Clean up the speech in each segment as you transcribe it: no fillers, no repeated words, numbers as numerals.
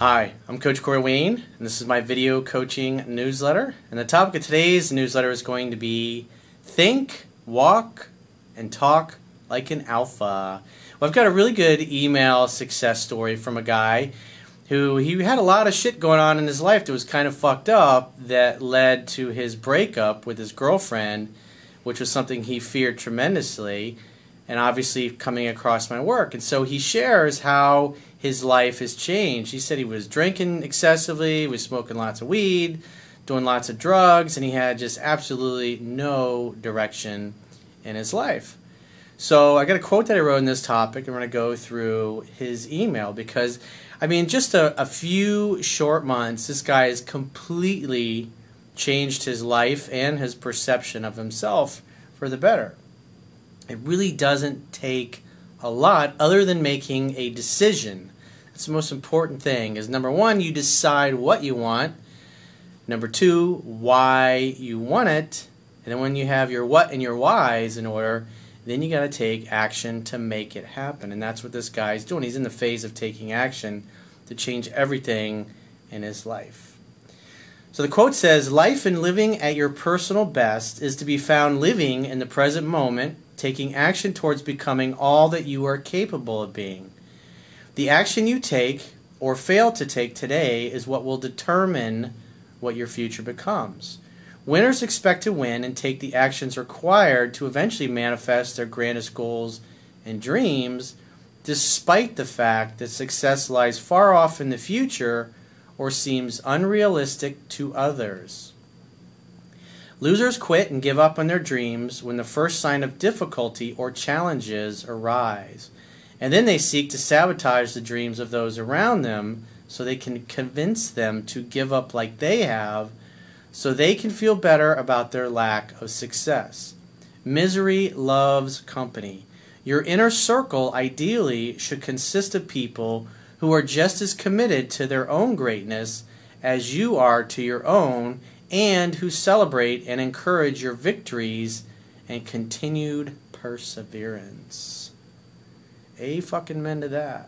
Hi, I'm Coach Corey Wayne, and this is my video coaching newsletter. And the topic of today's newsletter is going to be Think, Walk, and Talk Like an Alpha. Well, I've got a really good email success story from a guy who he had a lot of shit going on in his life that was kind of fucked up that led to his breakup with his girlfriend, which was something he feared tremendously, and obviously coming across my work. And so he shares how his life has changed. He said he was drinking excessively, he was smoking lots of weed, doing lots of drugs, and he had just absolutely no direction in his life. So I got a quote that I wrote in this topic, and we're going to go through his email because, I mean, just a few short months, this guy has completely changed his life and his perception of himself for the better. It really doesn't take a lot other than making a decision. That's the most important thing. Is number one, you decide what you want. Number two, why you want it. And then when you have your what and your whys in order, then you got to take action to make it happen. And that's what this guy's doing. He's in the phase of taking action to change everything in his life. So the quote says, "Life and living at your personal best is to be found living in the present moment, taking action towards becoming all that you are capable of being. The action you take or fail to take today is what will determine what your future becomes. Winners expect to win and take the actions required to eventually manifest their grandest goals and dreams, despite the fact that success lies far off in the future or seems unrealistic to others. Losers quit and give up on their dreams when the first sign of difficulty or challenges arise, and then they seek to sabotage the dreams of those around them so they can convince them to give up like they have so they can feel better about their lack of success. Misery loves company. Your inner circle ideally should consist of people who are just as committed to their own greatness as you are to your own, and who celebrate and encourage your victories and continued perseverance." Fucking to that.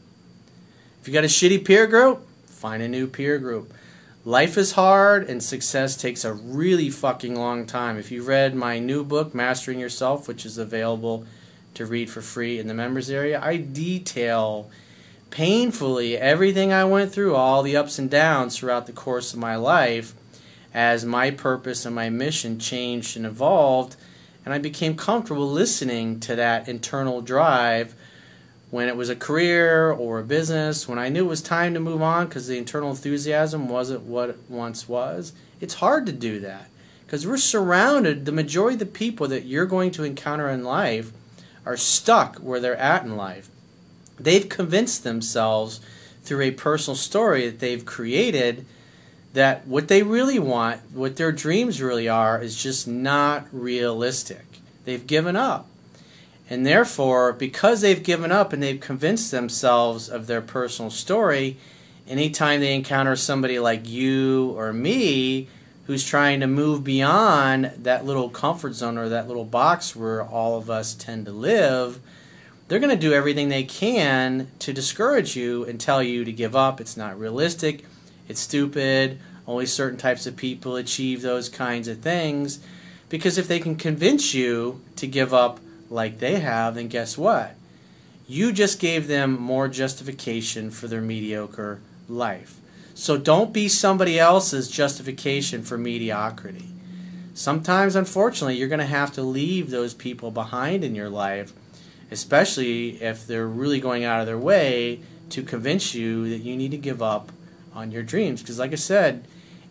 If you got a shitty peer group, find a new peer group. Life is hard and success takes a really fucking long time. If you read my new book, Mastering Yourself, which is available to read for free in the members area, I detail painfully everything I went through, all the ups and downs throughout the course of my life as my purpose and my mission changed and evolved, and I became comfortable listening to that internal drive when it was a career or a business, when I knew it was time to move on because the internal enthusiasm wasn't what it once was. It's hard to do that because we're surrounded, the majority of the people that you're going to encounter in life are stuck where they're at in life. They've convinced themselves through a personal story that they've created that what they really want, what their dreams really are, is just not realistic. They've given up. And therefore, because they've given up and they've convinced themselves of their personal story, anytime they encounter somebody like you or me who's trying to move beyond that little comfort zone or that little box where all of us tend to live, they're going to do everything they can to discourage you and tell you to give up. It's not realistic. It's stupid. Only certain types of people achieve those kinds of things. Because if they can convince you to give up like they have, then guess what? You just gave them more justification for their mediocre life. So don't be somebody else's justification for mediocrity. Sometimes, unfortunately, you're going to have to leave those people behind in your life, especially if they're really going out of their way to convince you that you need to give up on your dreams. Because like I said,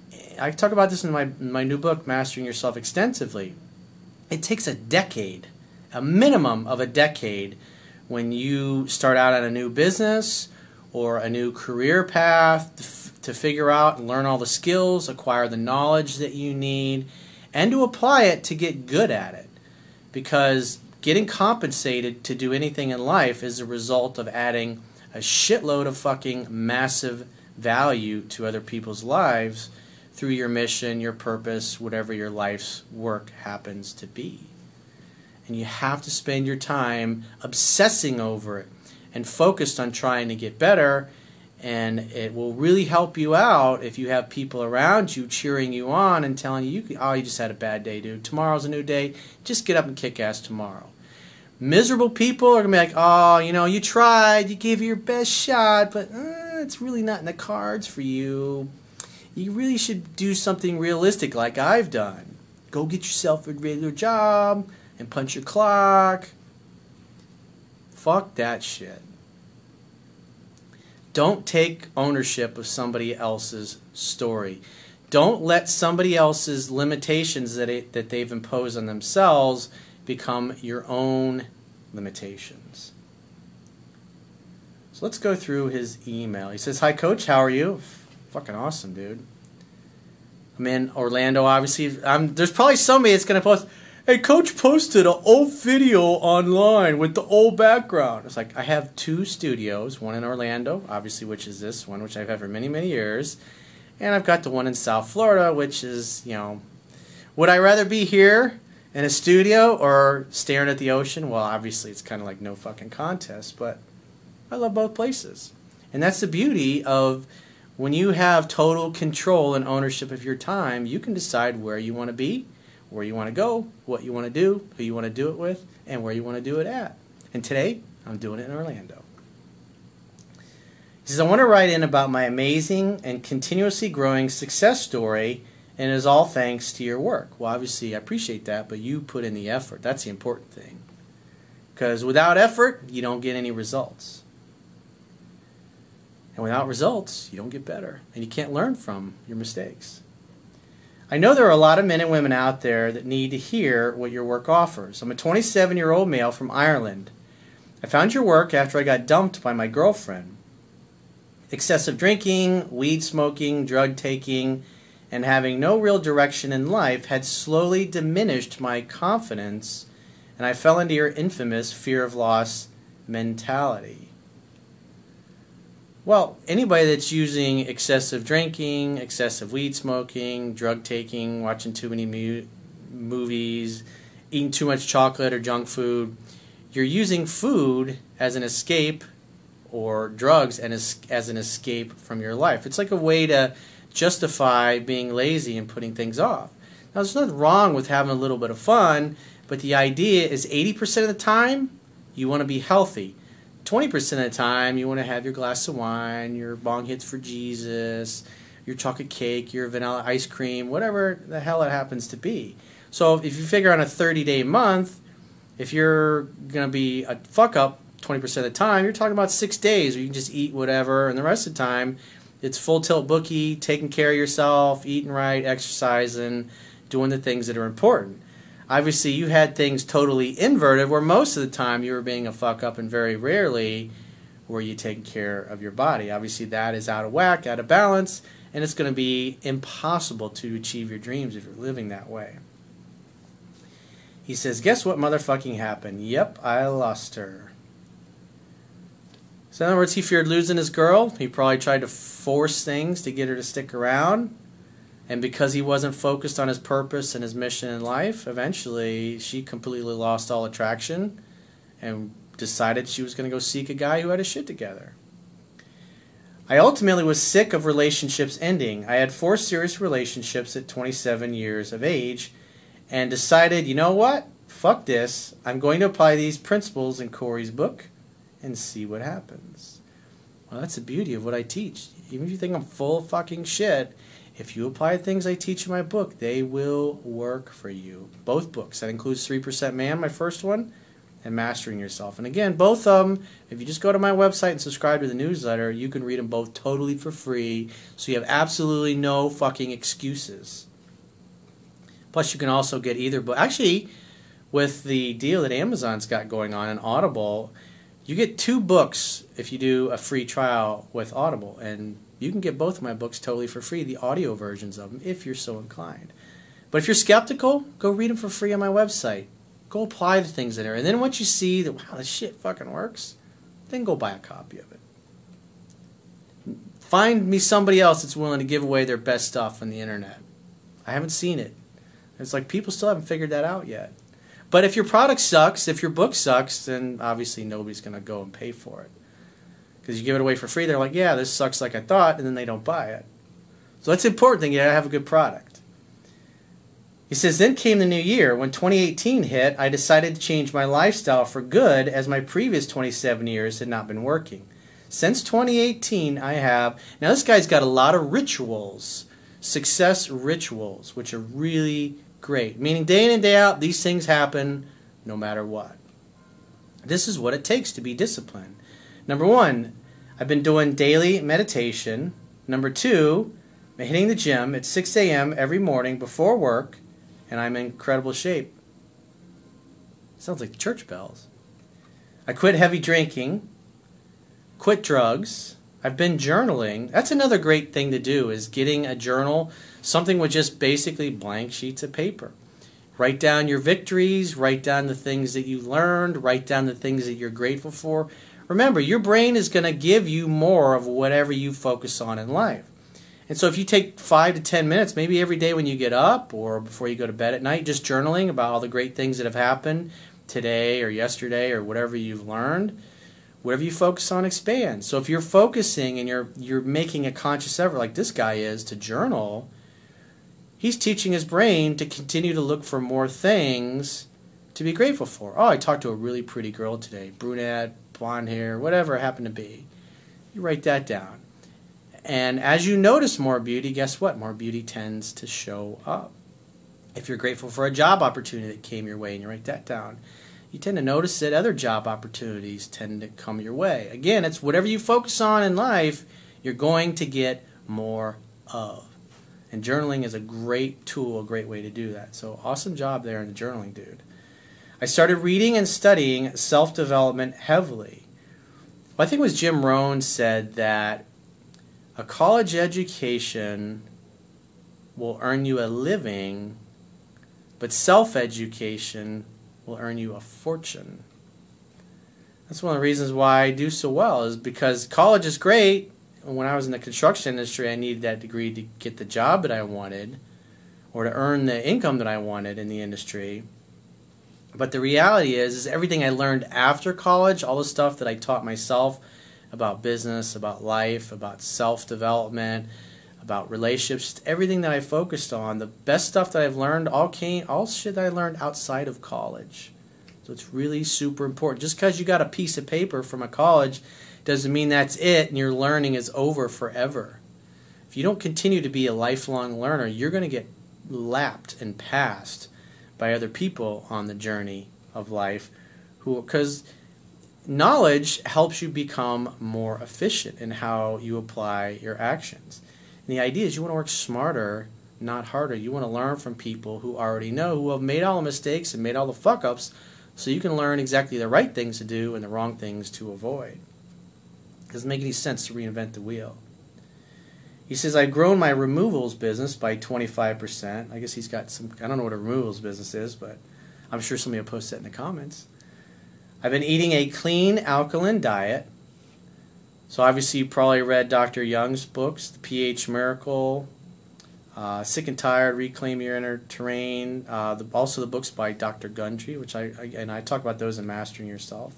I talk about this in my new book, Mastering Yourself, extensively. It takes a decade, a minimum of a decade, when you start out on a new business or a new career path to figure out and learn all the skills, acquire the knowledge that you need, and to apply it to get good at it. Because getting compensated to do anything in life is a result of adding a shitload of fucking massive value to other people's lives through your mission, your purpose, whatever your life's work happens to be. And you have to spend your time obsessing over it and focused on trying to get better And it will really help you out if you have people around you cheering you on and telling you, oh, you just had a bad day, dude. Tomorrow's a new day. Just get up and kick ass tomorrow. Miserable people are going to be like, oh, you know, you tried. You gave it your best shot, but it's really not in the cards for you. You really should do something realistic like I've done. Go get yourself a regular job and punch your clock. Fuck that shit. Don't take ownership of somebody else's story. Don't let somebody else's limitations that they've imposed on themselves become your own limitations. So let's go through his email. He says, "Hi, Coach. How are you?" Fucking awesome, dude. I'm in Orlando, obviously. There's probably somebody that's going to post, "Hey, Coach posted an old video online with the old background." It's like, I have 2 studios, one in Orlando, obviously, which is this one, which I've had for many, many years. And I've got the one in South Florida, which is, you know, would I rather be here in a studio or staring at the ocean? Well, obviously, it's kind of like no fucking contest, but I love both places. And that's the beauty of when you have total control and ownership of your time, you can decide where you want to be, where you want to go, what you want to do, who you want to do it with, and where you want to do it at. And today, I'm doing it in Orlando. He says, "I want to write in about my amazing and continuously growing success story, and it is all thanks to your work." Well, obviously, I appreciate that, but you put in the effort. That's the important thing. Because without effort, you don't get any results. And without results, you don't get better. And you can't learn from your mistakes. I know there are a lot of men and women out there that need to hear what your work offers. I'm a 27-year-old male from Ireland. I found your work after I got dumped by my girlfriend. Excessive drinking, weed smoking, drug taking, and having no real direction in life had slowly diminished my confidence, and I fell into your infamous fear of loss mentality. Well, anybody that's using excessive drinking, excessive weed smoking, drug taking, watching too many movies, eating too much chocolate or junk food, you're using food as an escape or drugs as an escape from your life. It's like a way to justify being lazy and putting things off. Now, there's nothing wrong with having a little bit of fun, but the idea is 80% of the time, you want to be healthy. 20% of the time, you want to have your glass of wine, your bong hits for Jesus, your chocolate cake, your vanilla ice cream, whatever the hell it happens to be. So if you figure on a 30-day month, if you're going to be a fuck-up 20% of the time, you're talking about 6 days where you can just eat whatever, and the rest of the time, it's full-tilt bookie, taking care of yourself, eating right, exercising, doing the things that are important. Obviously, you had things totally inverted where most of the time you were being a fuck-up and very rarely were you taking care of your body. Obviously, that is out of whack, out of balance, and it's going to be impossible to achieve your dreams if you're living that way. He says, "Guess what motherfucking happened? Yep, I lost her." So in other words, he feared losing his girl. He probably tried to force things to get her to stick around. And because he wasn't focused on his purpose and his mission in life, eventually she completely lost all attraction and decided she was going to go seek a guy who had his shit together. I ultimately was sick of relationships ending. I had 4 serious relationships at 27 years of age and decided, you know what? Fuck this. I'm going to apply these principles in Corey's book and see what happens. Well, that's the beauty of what I teach. Even if you think I'm full of fucking shit, if you apply things I teach in my book, they will work for you. Both books. That includes 3% Man, my first one, and Mastering Yourself. And again, both of them, if you just go to my website and subscribe to the newsletter, you can read them both totally for free, so you have absolutely no fucking excuses. Plus, you can also get either book. Actually, with the deal that Amazon's got going on in Audible, you get 2 books if you do a free trial with Audible, and you can get both of my books totally for free, the audio versions of them, if you're so inclined. But if you're skeptical, go read them for free on my website. Go apply the things in there. And then once you see that, wow, this shit fucking works, then go buy a copy of it. Find me somebody else that's willing to give away their best stuff on the internet. I haven't seen it. It's like people still haven't figured that out yet. But if your product sucks, if your book sucks, then obviously nobody's going to go and pay for it. Because you give it away for free, they're like, yeah, this sucks like I thought, and then they don't buy it. So that's the important thing. You gotta have a good product. He says, then came the new year. When 2018 hit, I decided to change my lifestyle for good, as my previous 27 years had not been working. Since 2018, I have... Now, this guy's got a lot of rituals, success rituals, which are really great. Meaning, day in and day out, these things happen no matter what. This is what it takes to be disciplined. Number one, I've been doing daily meditation. Number two, I'm hitting the gym at 6 a.m. every morning before work, and I'm in incredible shape. Sounds like church bells. I quit heavy drinking, quit drugs. I've been journaling. That's another great thing to do, is getting a journal, something with just basically blank sheets of paper. Write down your victories, write down the things that you learned, write down the things that you're grateful for. Remember, your brain is going to give you more of whatever you focus on in life. And so if you take 5 to 10 minutes, maybe every day when you get up or before you go to bed at night, just journaling about all the great things that have happened today or yesterday or whatever you've learned, whatever you focus on expands. So if you're focusing and you're making a conscious effort like this guy is to journal, he's teaching his brain to continue to look for more things to be grateful for. Oh, I talked to a really pretty girl today, brunette, blonde hair, whatever it happened to be. You write that down. And as you notice more beauty, guess what? More beauty tends to show up. If you're grateful for a job opportunity that came your way and you write that down, you tend to notice that other job opportunities tend to come your way. Again, it's whatever you focus on in life, you're going to get more of. And journaling is a great tool, a great way to do that. So awesome job there in the journaling, dude. I started reading and studying self-development heavily. Well, I think it was Jim Rohn said that a college education will earn you a living, but self-education will earn you a fortune. That's one of the reasons why I do so well, is because college is great. When I was in the construction industry, I needed that degree to get the job that I wanted or to earn the income that I wanted in the industry. But the reality is everything I learned after college, all the stuff that I taught myself about business, about life, about self-development, about relationships, everything that I focused on, the best stuff that I've learned all shit that I learned outside of college. So it's really super important. Just because you got a piece of paper from a college doesn't mean that's it and your learning is over forever. If you don't continue to be a lifelong learner, you're going to get lapped and passed by other people on the journey of life, because knowledge helps you become more efficient in how you apply your actions. And the idea is you want to work smarter, not harder. You want to learn from people who already know, who have made all the mistakes and made all the fuck-ups, so you can learn exactly the right things to do and the wrong things to avoid. It doesn't make any sense to reinvent the wheel. He says, I've grown my removals business by 25%. I guess he's got some, I don't know what a removals business is, but I'm sure somebody will post that in the comments. I've been eating a clean, alkaline diet. So obviously you probably read Dr. Young's books, The pH Miracle, Sick and Tired, Reclaim Your Inner Terrain, also the books by Dr. Gundry, which I talk about those in Mastering Yourself.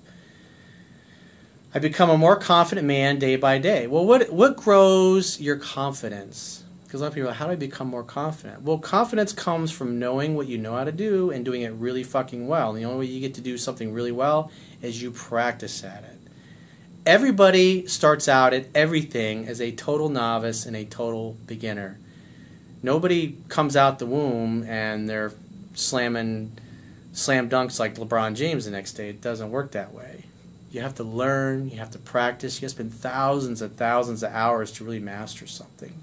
I become a more confident man day by day. Well, what grows your confidence? Because a lot of people are like, how do I become more confident? Well, confidence comes from knowing what you know how to do and doing it really fucking well. And the only way you get to do something really well is you practice at it. Everybody starts out at everything as a total novice and a total beginner. Nobody comes out the womb and they're slamming slam dunks like LeBron James the next day. It doesn't work that way. You have to learn, you have to practice, you have to spend thousands and thousands of hours to really master something.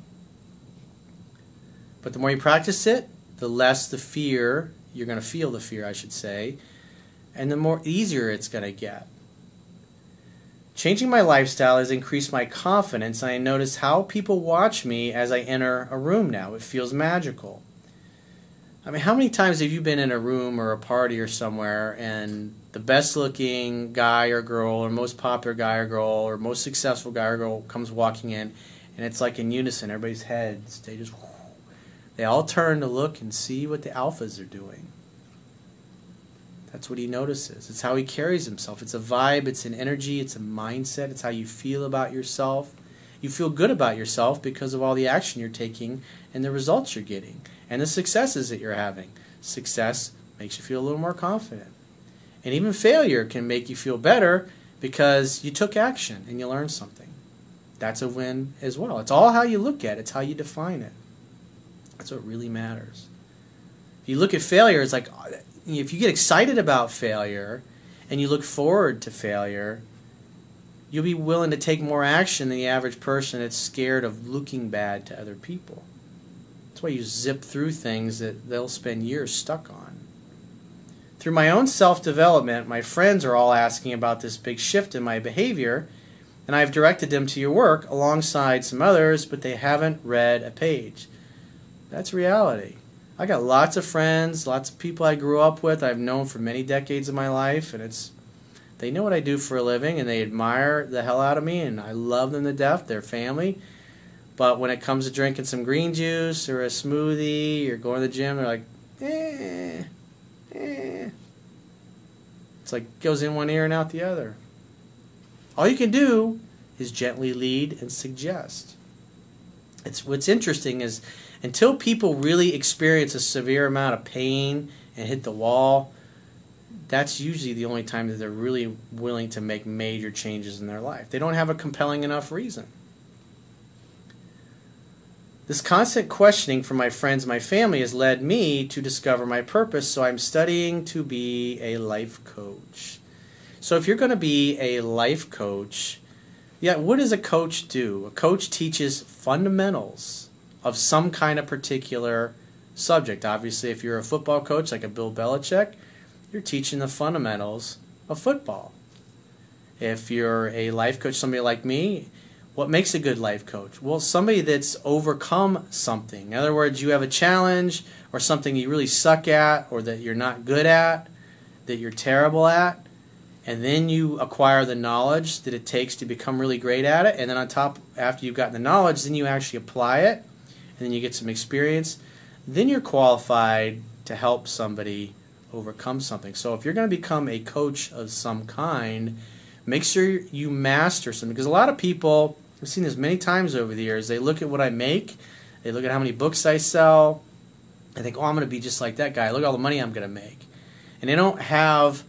But the more you practice it, the less the fear, you're going to feel the fear, I should say, and the more easier it's going to get. Changing my lifestyle has increased my confidence, and I notice how people watch me as I enter a room now. It feels magical. I mean, how many times have you been in a room or a party or somewhere and the best looking guy or girl or most popular guy or girl or most successful guy or girl comes walking in, and it's like in unison, everybody's heads, they all turn to look and see what the alphas are doing. That's what he notices. It's how he carries himself. It's a vibe, it's an energy, it's a mindset, it's how you feel about yourself. You feel good about yourself because of all the action you're taking and the results you're getting and the successes that you're having. Success makes you feel a little more confident. And even failure can make you feel better because you took action and you learned something. That's a win as well. It's all how you look at it. It's how you define it. That's what really matters. If you look at failure, it's like if you get excited about failure and you look forward to failure, you'll be willing to take more action than the average person that's scared of looking bad to other people. That's why you zip through things that they'll spend years stuck on. Through my own self-development, my friends are all asking about this big shift in my behavior, and I've directed them to your work alongside some others, but they haven't read a page. That's reality. I got lots of friends, lots of people I grew up with, I've known for many decades of my life, and they know what I do for a living, and they admire the hell out of me, and I love them to death, their family. But when it comes to drinking some green juice or a smoothie or going to the gym, they're like, It's like goes in one ear and out the other. All you can do is gently lead and suggest. What's interesting is until people really experience a severe amount of pain and hit the wall, that's usually the only time that they're really willing to make major changes in their life. They don't have a compelling enough reason. This constant questioning from my friends and my family has led me to discover my purpose, so I'm studying to be a life coach. So if you're going to be a life coach, what does a coach do? A coach teaches fundamentals of some kind of particular subject. Obviously, if you're a football coach like a Bill Belichick, you're teaching the fundamentals of football. If you're a life coach, somebody like me, what makes a good life coach? Well, somebody that's overcome something. In other words, you have a challenge or something you really suck at or that you're not good at, that you're terrible at, and then you acquire the knowledge that it takes to become really great at it, and then on top, after you've gotten the knowledge, then you actually apply it, and then you get some experience, then you're qualified to help somebody overcome something. So if you're going to become a coach of some kind, make sure you master something. Because a lot of people, I've seen this many times over the years, they look at what I make, they look at how many books I sell, and think, oh, I'm going to be just like that guy. Look at all the money I'm going to make. And they don't have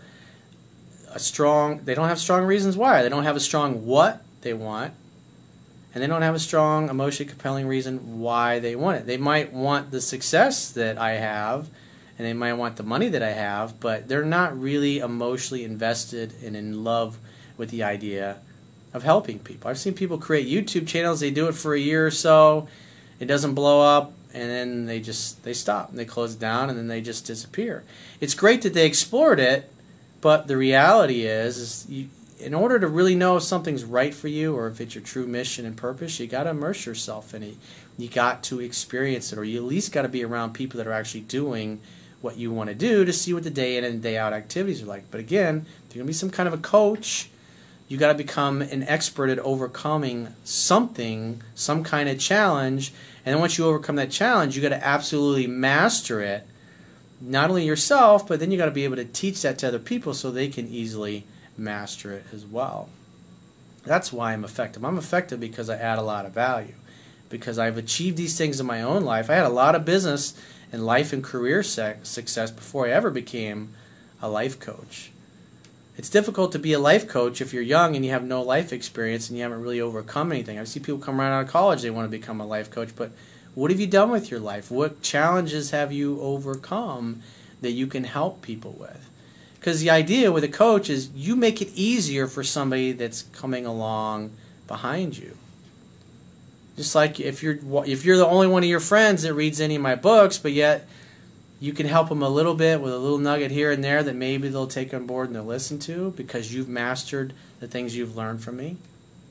strong reasons why. They don't have a strong what they want, and they don't have a strong, emotionally compelling reason why they want it. They might want the success that I have, and they might want the money that I have, but they're not really emotionally invested and in love with the idea of helping people. I've seen people create YouTube channels, they do it for a year or so, it doesn't blow up, and then they stop, and they close it down, and then they just disappear. It's great that they explored it, but the reality is in order to really know if something's right for you or if it's your true mission and purpose, you got to immerse yourself in it. You got to experience it, or you at least got to be around people that are actually doing what you want to do to see what the day in and day out activities are like. But again, if you're going to be some kind of a coach, you got to become an expert at overcoming something, some kind of challenge, and then once you overcome that challenge, you got to absolutely master it, not only yourself, but then you got to be able to teach that to other people so they can easily master it as well. That's why I'm effective. I'm effective because I add a lot of value, because I've achieved these things in my own life. I had a lot of business and life and career success before I ever became a life coach. It's difficult to be a life coach if you're young and you have no life experience and you haven't really overcome anything. I see people come right out of college, they want to become a life coach, but what have you done with your life? What challenges have you overcome that you can help people with? Because the idea with a coach is you make it easier for somebody that's coming along behind you. Just like if you're the only one of your friends that reads any of my books, but yet you can help them a little bit with a little nugget here and there that maybe they'll take on board and they'll listen to because you've mastered the things you've learned from me.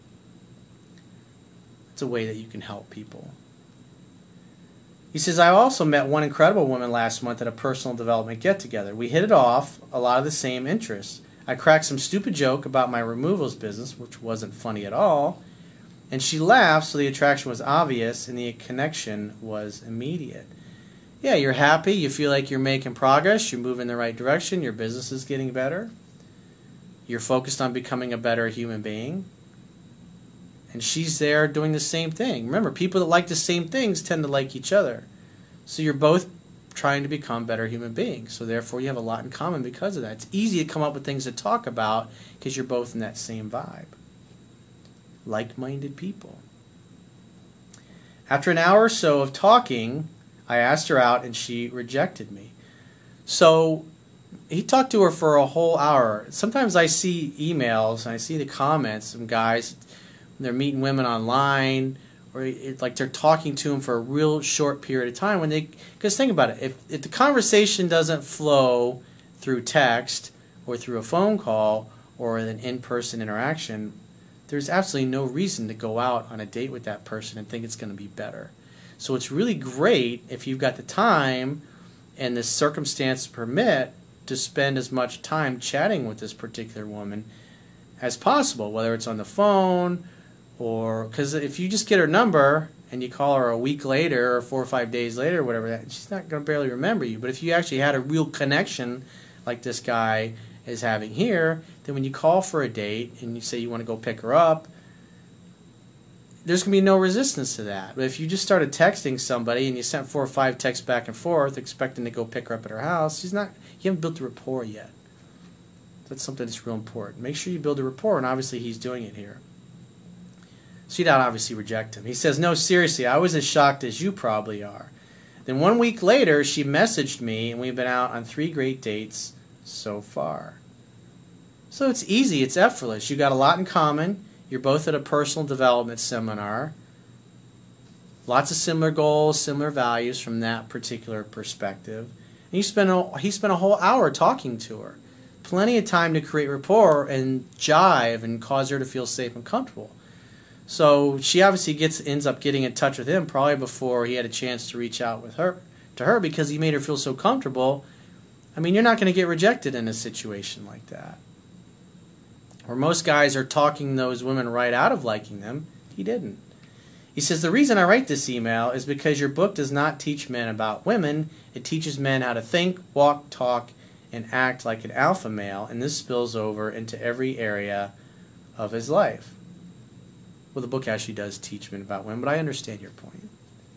It's a way that you can help people. He says, I also met one incredible woman last month at a personal development get-together. We hit it off, a lot of the same interests. I cracked some stupid joke about my removals business, which wasn't funny at all, and she laughed, so the attraction was obvious and the connection was immediate. Yeah, you're happy, you feel like you're making progress, you're moving in the right direction, your business is getting better, you're focused on becoming a better human being, and she's there doing the same thing. Remember, people that like the same things tend to like each other. So you're both trying to become better human beings. So therefore you have a lot in common because of that. It's easy to come up with things to talk about because you're both in that same vibe. Like-minded people. After an hour or so of talking, I asked her out and she rejected me. So he talked to her for a whole hour. Sometimes I see emails and I see the comments from guys, they're meeting women online, or it's like they're talking to them for a real short period of time. Because think about it, if the conversation doesn't flow through text or through a phone call or an in-person interaction, there's absolutely no reason to go out on a date with that person and think it's going to be better. So it's really great if you've got the time and the circumstances permit to spend as much time chatting with this particular woman as possible, whether it's on the phone or because if you just get her number and you call her a week later or 4 or 5 days later or whatever, she's not going to barely remember you. But if you actually had a real connection like this guy is having here, then when you call for a date and you say you want to go pick her up, there's going to be no resistance to that. But if you just started texting somebody and you sent 4 or 5 texts back and forth expecting to go pick her up at her house, you haven't built a rapport yet. That's something that's real important. Make sure you build a rapport, and obviously he's doing it here. She'd obviously reject him. He says, no, seriously, I was as shocked as you probably are. Then 1 week later, she messaged me, and we've been out on 3 great dates so far. So it's easy. It's effortless. You got a lot in common. You're both at a personal development seminar. Lots of similar goals, similar values from that particular perspective. And he spent a whole hour talking to her. Plenty of time to create rapport and jive and cause her to feel safe and comfortable. So she obviously ends up getting in touch with him probably before he had a chance to reach out to her because he made her feel so comfortable. I mean, you're not going to get rejected in a situation like that. Where most guys are talking those women right out of liking them, he didn't. He says, the reason I write this email is because your book does not teach men about women. It teaches men how to think, walk, talk, and act like an alpha male, and this spills over into every area of his life. Well, the book actually does teach men about women, but I understand your point.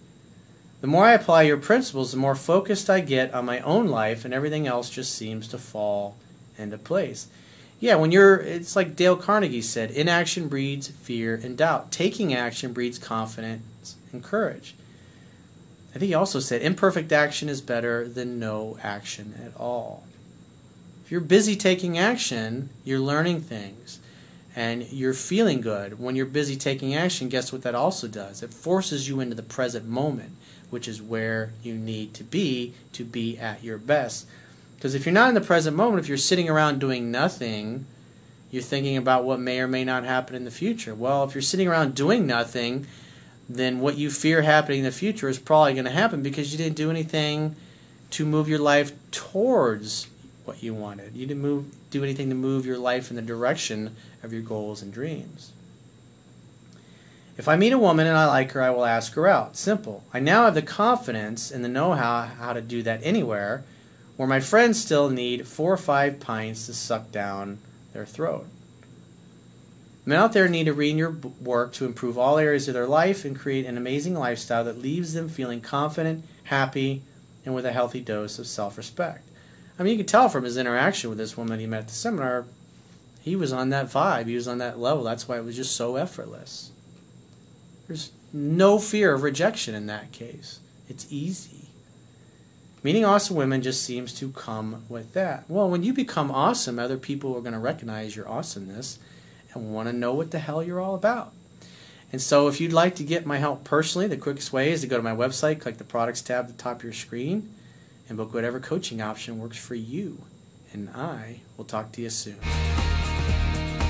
The more I apply your principles, the more focused I get on my own life, and everything else just seems to fall into place. Yeah, it's like Dale Carnegie said, inaction breeds fear and doubt. Taking action breeds confidence and courage. I think he also said, imperfect action is better than no action at all. If you're busy taking action, you're learning things. And you're feeling good. When you're busy taking action, guess what that also does? It forces you into the present moment, which is where you need to be at your best. Because if you're not in the present moment, if you're sitting around doing nothing, you're thinking about what may or may not happen in the future. Well, if you're sitting around doing nothing, then what you fear happening in the future is probably going to happen because you didn't do anything to move your life towards what you wanted. You didn't do anything to move your life in the direction of your goals and dreams. If I meet a woman and I like her, I will ask her out. Simple. I now have the confidence and the know-how how to do that anywhere, where my friends still need 4 or 5 pints to suck down their throat. Men out there need to read your work to improve all areas of their life and create an amazing lifestyle that leaves them feeling confident, happy, and with a healthy dose of self-respect. I mean, you can tell from his interaction with this woman he met at the seminar, he was on that vibe, he was on that level. That's why it was just so effortless. There's no fear of rejection in that case. It's easy. Meeting awesome women just seems to come with that. Well, when you become awesome, other people are going to recognize your awesomeness and want to know what the hell you're all about. And so if you'd like to get my help personally, the quickest way is to go to my website, click the products tab at the top of your screen, and book whatever coaching option works for you. And I will talk to you soon.